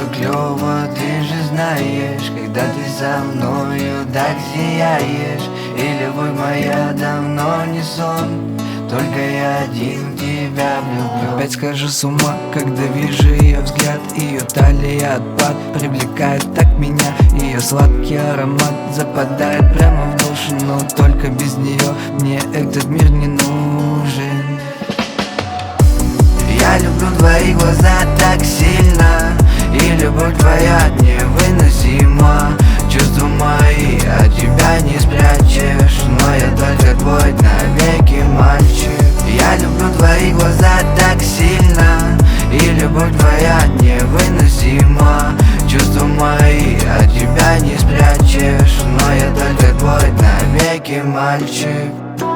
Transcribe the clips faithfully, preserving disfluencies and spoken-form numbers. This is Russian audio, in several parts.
клёво, ты же знаешь, когда ты со мною так сияешь. И любовь моя давно не сон, только я один в тебя влюблю. Опять схожу с ума, когда вижу ее взгляд. Ее талия отпад привлекает так меня. Ее сладкий аромат западает прямо в душу. Но только без нее мне этот мир не нужен. Я люблю твои глаза так сильно, и любовь твоя невыносима. Чувства мои от тебя не спрячешь, но я только твой навеки мальчик. Я люблю твои глаза так сильно, и любовь твоя невыносима. Чувства мои от тебя не спрячешь, но я только твой навеки мальчик.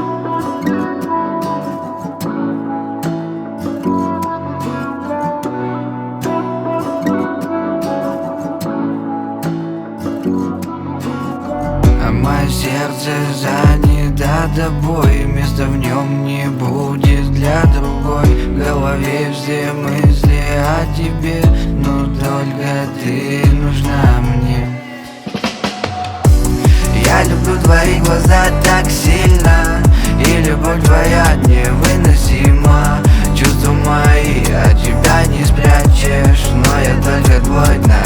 Мое сердце занято тобой, места в нем не будет для другой. В голове все мысли о тебе, но только ты нужна мне. Я люблю твои глаза так сильно, и любовь твоя невыносима. Чувства мои от тебя не спрячешь, но я только твой.